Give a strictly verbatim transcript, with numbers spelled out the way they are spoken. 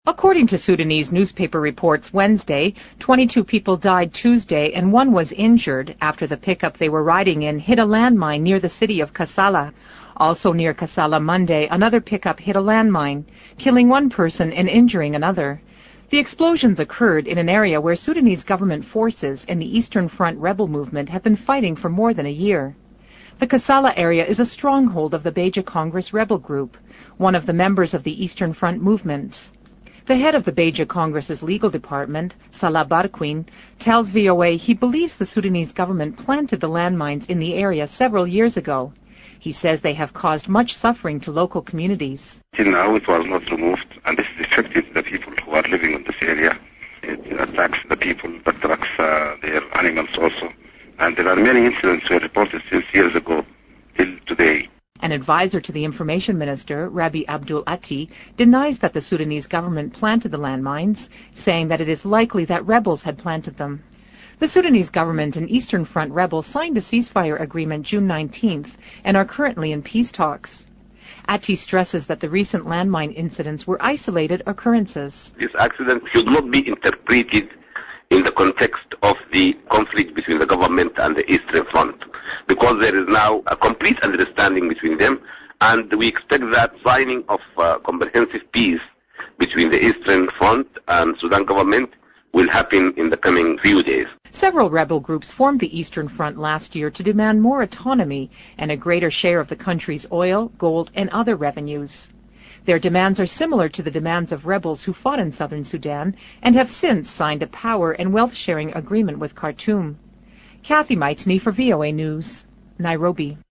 According to Sudanese newspaper reports Wednesday, twenty-two people died Tuesday and one was injured after the pickup they were riding in hit a landmine near the city of Kassala. Also near Kassala Monday, another pickup hit a landmine, killing one person and injuring another. The explosions occurred in an area where Sudanese government forces and the Eastern Front rebel movement have been fighting for more than a year. The Kassala area is a stronghold of the Beja Congress rebel group, one of the members of the Eastern Front movement. The head of the Beja Congress's legal department, Salah Barquin, tells V O A he believes the Sudanese government planted the landmines in the area several years ago. He says they have caused much suffering to local communities. Till now it was not removed, and this affected the people who are living in this area. It attacks the people, but attacks uh, their animals also. And there are many incidents were reported since years ago till today. An advisor to the information minister, Rabi Abdul Ati, denies that the Sudanese government planted the landmines, saying that it is likely that rebels had planted them. The Sudanese government and Eastern Front rebels signed a ceasefire agreement June nineteenth and are currently in peace talks. Ati stresses that the recent landmine incidents were isolated occurrences. This accident should not be interpreted in the context of the conflict between the government and the Eastern Front, because there is now a complete understanding between them, and we expect that signing of uh, comprehensive peace between the Eastern Front and Sudan government will happen in the coming few days. Several rebel groups formed the Eastern Front last year to demand more autonomy and a greater share of the country's oil, gold, and other revenues. Their demands are similar to the demands of rebels who fought in southern Sudan and have since signed a power and wealth-sharing agreement with Khartoum. Kathy Maitney for V O A News, Nairobi.